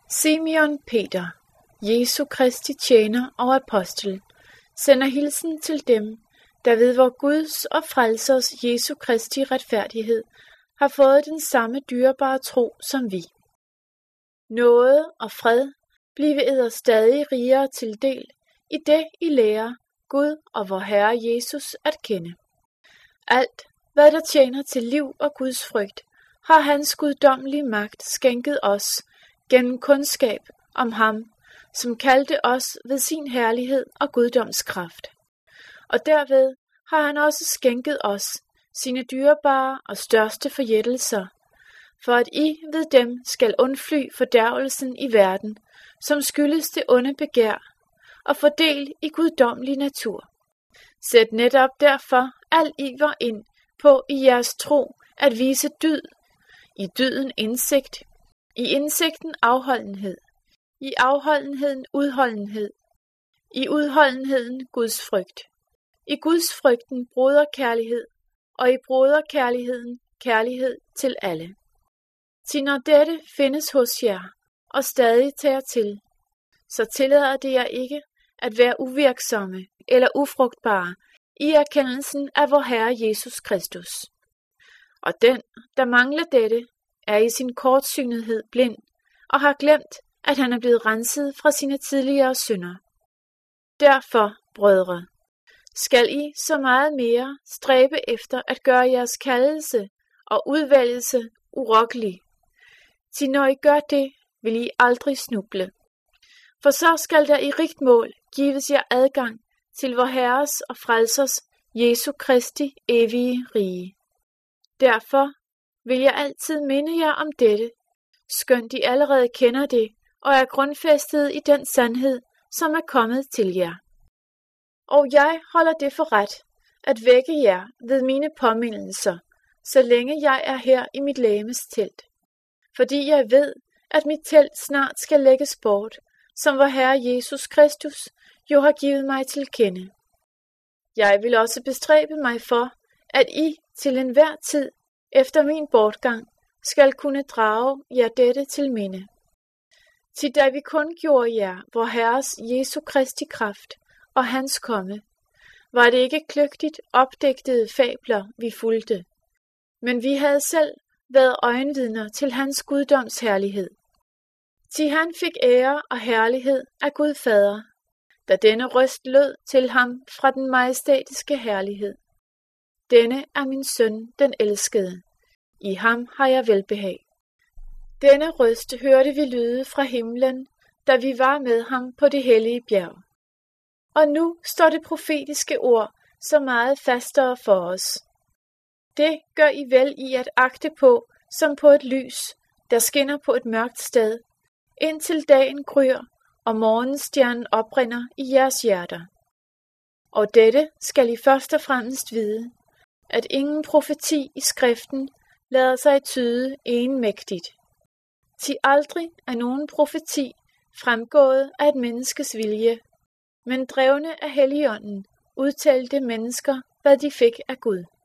Simeon Peter, Jesu Kristi tjener og apostel, sender hilsen til dem, der ved vor Guds og Frelsers Jesu Kristi retfærdighed har fået den samme dyrebare tro som vi. Nåde og fred blive eder stadig rigere til del, i det I lærer Gud og vor Herre Jesus at kende. Alt, hvad der tjener til liv og Guds frygt, har hans guddommelige magt skænket os gennem kundskab om ham, som kaldte os ved sin herlighed og guddomskraft. Og derved har han også skænket os sine dyrebare og største forjættelser, for at I ved dem skal undfly fordærvelsen i verden, som skyldes det onde begær, og få del i guddommelig natur. Sæt netop derfor al iver ind på i jeres tro at vise dyd, i dyden indsigt, i indsigten afholdenhed, i afholdenheden udholdenhed, i udholdenheden Guds frygt, i Guds frygten broderkærlighed, og i broderkærligheden kærlighed til alle. Til når dette findes hos jer, og stadig tager til, så tillader det jer ikke at være uvirksomme eller ufrugtbare i erkendelsen af vor Herre Jesus Kristus. Og den, der mangler dette, er i sin kortsynethed blind og har glemt, at han er blevet renset fra sine tidligere synder. Derfor, brødre, skal I så meget mere stræbe efter at gøre jeres kaldelse og udvælgelse urokkelig. Til når I gør det, vil I aldrig snuble. For så skal der i rigt mål gives jer adgang til vor Herres og Frelsers Jesu Kristi evige rige. Derfor vil jeg altid minde jer om dette, skønt I allerede kender det og er grundfæstet i den sandhed, som er kommet til jer. Og jeg holder det for ret at vække jer ved mine påmindelser, så længe jeg er her i mit legemes telt. Fordi jeg ved, at mit telt snart skal lægges bort, som vor Herre Jesus Kristus jo har givet mig til kende. Jeg vil også bestræbe mig for, at I til enhver tid efter min bortgang skal kunne drage jer dette til minde. Til da vi kun gjorde jer vor Herres Jesu Kristi kraft og hans komme, var det ikke kløgtigt opdigtede fabler, vi fulgte, men vi havde selv været øjenvidner til hans guddoms herlighed. Til han fik ære og herlighed af Gud Fader, da denne røst lød til ham fra den majestætiske herlighed. Denne er min søn, den elskede. I ham har jeg velbehag. Denne røst hørte vi lyde fra himlen, da vi var med ham på det hellige bjerg. Og nu står det profetiske ord så meget fastere for os. Det gør I vel i at agte på, som på et lys, der skinner på et mørkt sted, indtil dagen gryer, og morgenstjernen oprinder i jeres hjerter. Og dette skal I først og fremmest vide, at ingen profeti i skriften lader sig tyde enmægtigt. Til aldrig er nogen profeti fremgået af et menneskes vilje, men drevne af Helligånden udtalte mennesker, hvad de fik af Gud.